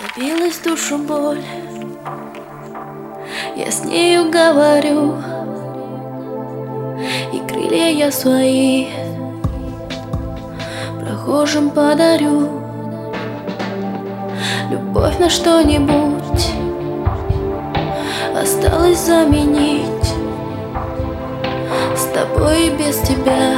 Забилась в душу боль, я с нею говорю, и крылья я свои прохожим подарю. Любовь на что-нибудь осталось заменить. С тобой и без тебя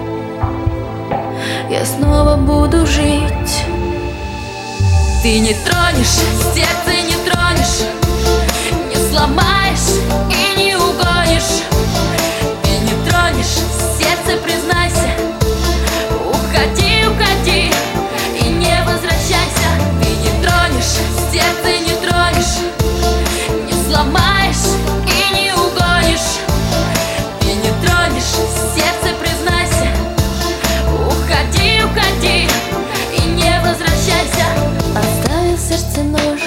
я снова буду жить. Ты не тронешь, сердце не тронешь, не сломаешь и не угонишь. Ты не тронешь, сердце признайся, уходи, уходи и не возвращайся. Ты не тронешь, сердце не тронешь, не сломаешь и не угонишь. Ты не тронешь, сердце признайся, уходи, уходи и не возвращайся. Оставил в сердце нож,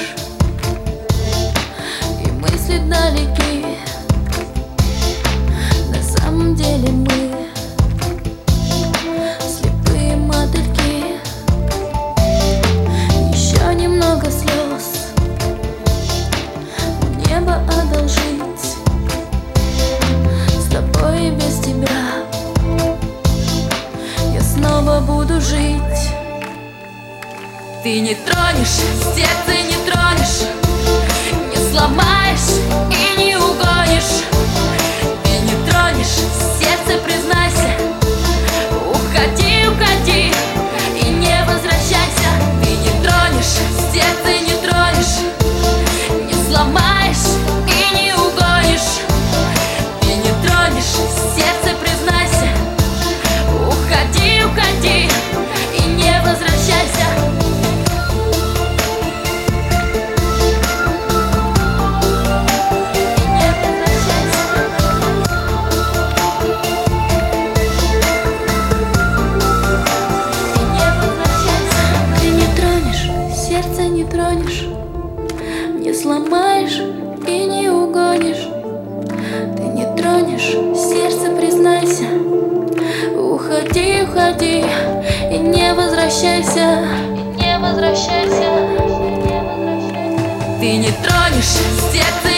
и мысли далеки. На самом деле мы слепые мотыльки. Еще немного слез небо одолжить. С тобой и без тебя я снова буду жить. Ты не тронешь, сердце не тронешь, не сломаешь и не угонишь. Ты не тронешь, сердце признайся, уходи, уходи и не возвращайся. Ты не тронешь, сердце не тронешь, не сломаешь и не угонишь. Ты не тронешь, сердце признайся, уходи, уходи и не возвращайся. Не тронешь, не сломаешь и не угонишь. Ты не тронешь, сердце признайся, уходи, уходи и не возвращайся, не возвращайся. Ты не тронешь, сердце